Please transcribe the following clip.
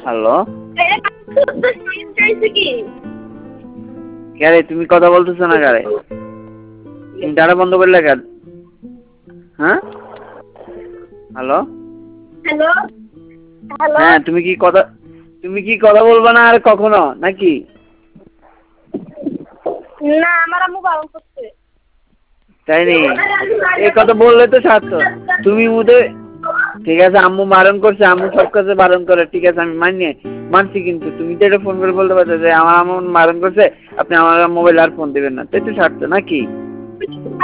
Hello, কারে তুমি কথা বলতেছো না? কারে তুমি ডাটা বন্ধ করলে কেন? হ্যাঁ, হ্যালো, হ্যালো হ্যালো হ্যাঁ তুমি কি কথা বলবা না আর কখনো নাকি? না, আমার আম্মু বারণ করছে। তাই নি, এই কথা বললে তো ছাড়তো। তুমি মুদে ঠিক আছে, আম্মু বারণ করছে, আম্মু সব কাছে বারণ করে, ঠিক আছে আমি মানছি, কিন্তু তুমি তো এটা ফোন করে বলতে পারছো যে আমার আম্মু বারণ করছে, আপনি আমার মোবাইল আর ফোন দিবেন না, তাই তো ছাড়তো নাকি?